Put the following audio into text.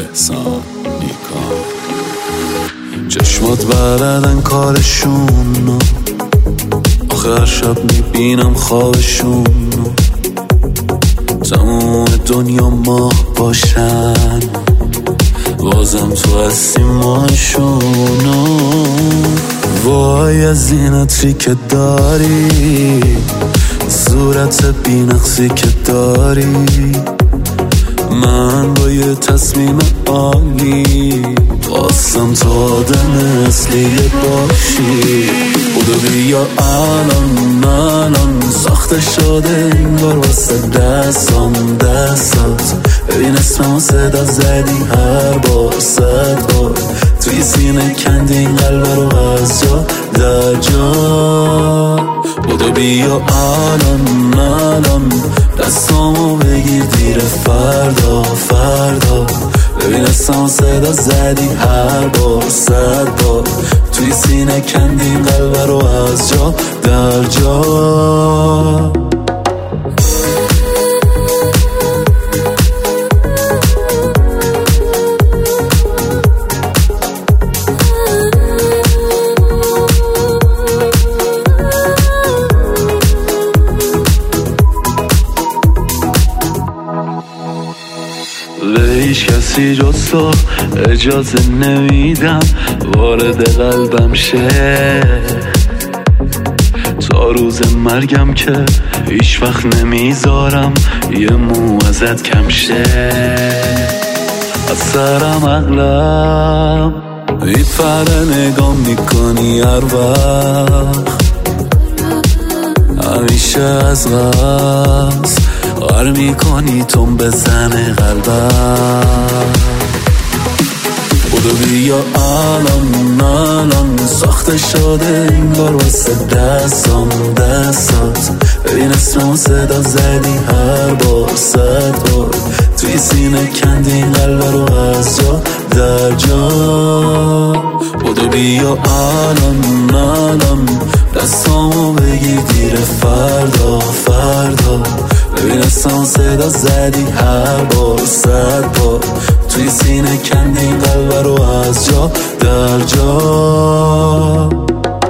احسان نیکان. چشمات بلدن کارشونو، آخر شب میبینم خوابشونو. تموم دنیا ماه باشن، بازم تو هستی ماشونو. وای از این عطری که داری، صورت بی‌نقصی که داری. من با یه تصمیم عالی خواستم تو آدم اصلی باشی. بودو بیا الان ساخته شده انگار واسه دستات. ببین اسممو صدا زدی هر بار 100 بار، توی سینه کندی این قلب رو از جا در جا. بودو بیا الان دستامو بگیر دیر فردا. ببین اسممو صدا زدی هر بار 100 بار، توی سینه کندی این قلب رو از جا در جا. به هیچ کسی جز تو اجازه نمیدم وارد قلبم شه. تا روز مرگم که هیچ وقت نمیذارم یه مو ازت کم شه. از سرم عقلم میپره نگاه میکنی هر وقت، همیشه از قصد غر میکنی تون بزنه قلبم. بودو بیا الان ساخته شده انگار واسه دستات. ببین اسممو صدا زدی هر بار 100 بار، توی سینه کندی این قلب رو از جا در جا. بودو بیا الان دستامو بگیر دیر فردا. ببین اسممو صدا زدی هر بار 100 بار، توی سینه کندی این قلب رو از جا در جا.